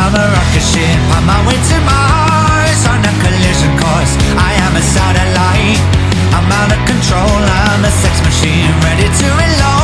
I'm a rocket ship on my way to Mars, on a collision course. I am a satellite. I'm out of control, I'm a sex machine ready to reload.